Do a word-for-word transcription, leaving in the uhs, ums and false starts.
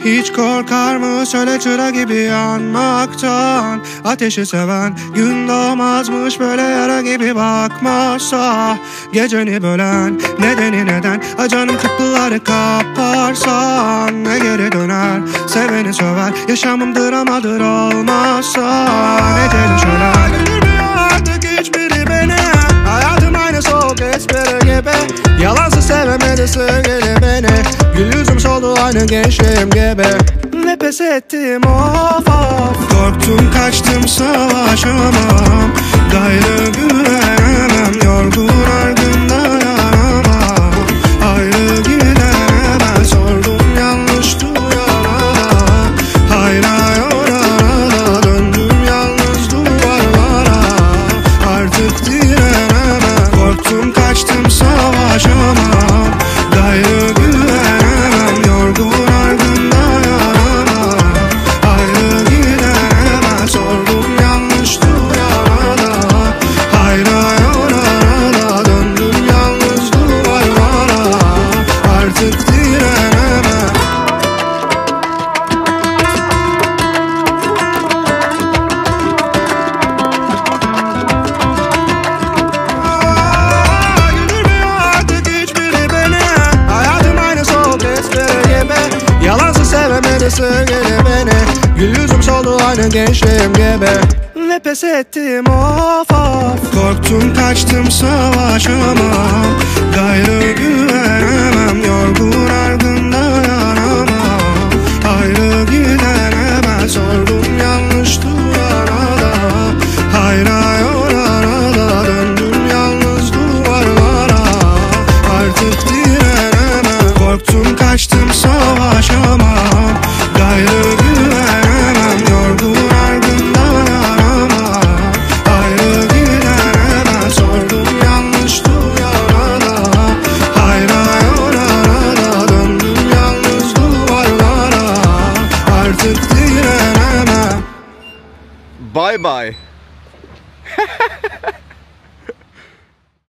Hiç korkar mı söyle çıra gibi yanmaktan? Ateşi seven gün doğmazmış böyle yara gibi bakmazsa. Geceni bölen nedeni neden? Ha canım kapıları kaparsan ne geri döner? Seveni söver yaşamım dramadır olmazsa. Eceli şölen gülmüyor artık hiçbiri beni. Hayatım aynı soğuk espri gibi. Yalansız sevemedi sevgili beni. Gül yüzüm soldu aynı gençliğim gibi. Ve pes ettim of of. Korktum kaçtım savaşamam. Gayrı güvenemem. Yorgun argın dayanamam. Ayrı gidemem. Sordum yanlış duyana. Hayra yorana. Döndüm yalnız duvarlara. Artık direnemem. Korktum kaçtım savaşamam. Gayrı güvenemem. Yorgun argın dayanamam. Ayrı gidemem. Sordum yanlış duyana. Hayra yorana. Döndüm yalnız duvarlara. Artık direnemem. Güldürmüyor artık hiçbiri beni. Hayatım aynı soğuk espri gibi. Yalansız sevemedi sevgili beni. Gül yüzüm soldu aynı gençliğim gibi. Ve pes ettim of of. Korktum kaçtım savaşamam. Gayrı güvenemem. Yorgun argın dayanamam. Ayrı gidemem. Sordum yanlış duyana da. Hayra yorana da. Döndüm yalnız duvarlara. Artık direnemem. Korktum kaçtım savaşamam. Gayrı güvenemem. Yorgun argın dayanamam. Ayrı gidemem. Sordum yanlış duyana da. Hayra yorana da. Döndüm yalnız duvarlara. Artık direnemem. Bye bye.